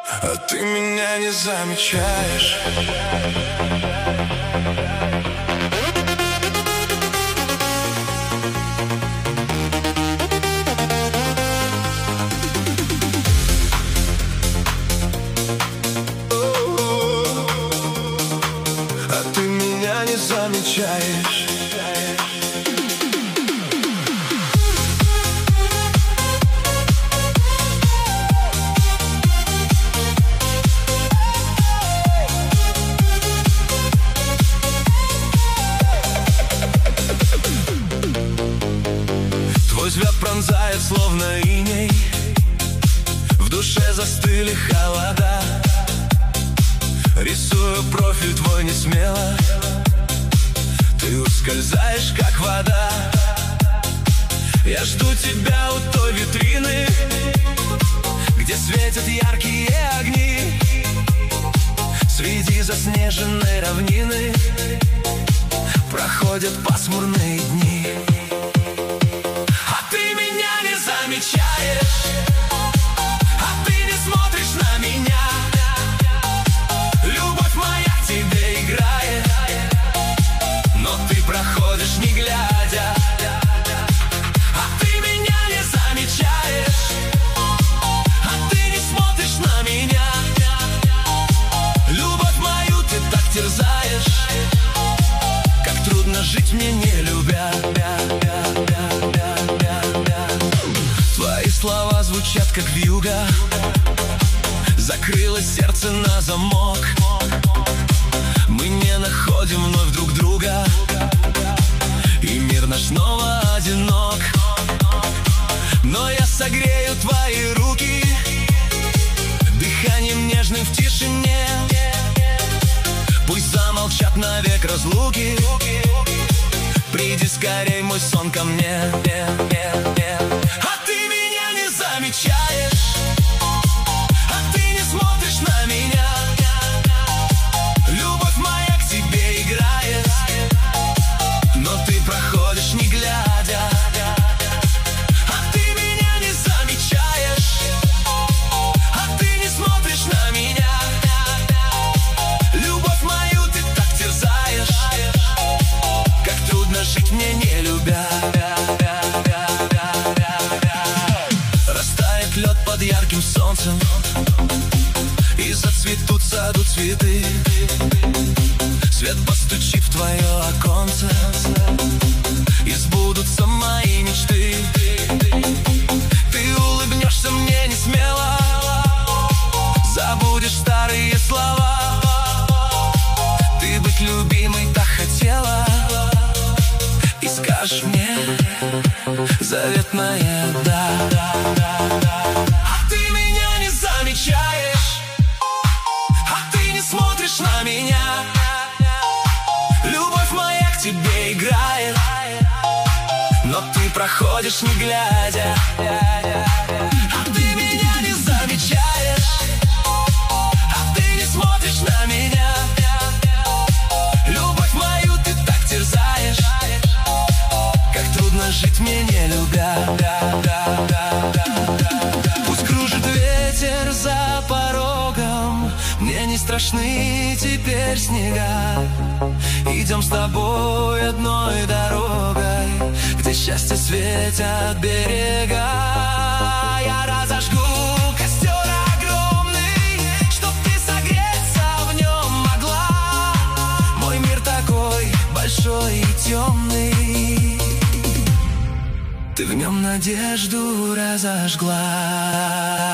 А ты меня не замечаешь. А ты меня не замечаешь. Твой взгляд пронзает, словно иней. В душе застыли холода. Рисую профиль твой несмело. Ты ускользаешь, как вода. Я жду тебя у той витрины, где светят яркие огни. Среди заснеженной равнины проходят пасмурные дни. Замечаешь, а ты не смотришь на меня. Любовь моя к тебе играет, но ты проходишь не глядя. А ты меня не замечаешь, а ты не смотришь на меня. Любовь мою ты так терзаешь, как трудно жить мне не любя. Твои слова звучат, как вьюга. Закрылось сердце на замок. Мы не находим вновь друг друга, и мир наш снова одинок. Но я согрею твои руки дыханием нежным в тишине. Пусть замолчат навек разлуки. Приди скорей, мой сон, ко мне. А ты меня не замечаешь, а ты не смотришь на меня. Любовь моя к тебе играет, но ты проходишь не глядя. А ты меня не замечаешь, а ты не смотришь на меня. Любовь мою ты так терзаешь, как трудно жить мне не любя. Растает лед под ярким солнцем, и зацветут в саду цветы. Свет постучит в твое оконце, и сбудутся мои мечты. Ты улыбнешься мне не смело, забудешь старые слова. Ты быть любимой так хотела, и скажешь мне заветное «да». А ты меня не замечаешь, а ты не смотришь на меня. Любовь моя к тебе играет, но ты проходишь не глядя. А ты меня не замечаешь, а ты не смотришь на меня. Любовь мою ты так терзаешь, как трудно жить мне не любя. Пусть кружит ветер за порогом, мне не страшны теперь снега. Идем с тобой одной дорогой, где счастье светят берега. Я разожгу костер огромный, чтоб ты согреться в нем могла. Мой мир такой большой и темный, ты в нем надежду разожгла.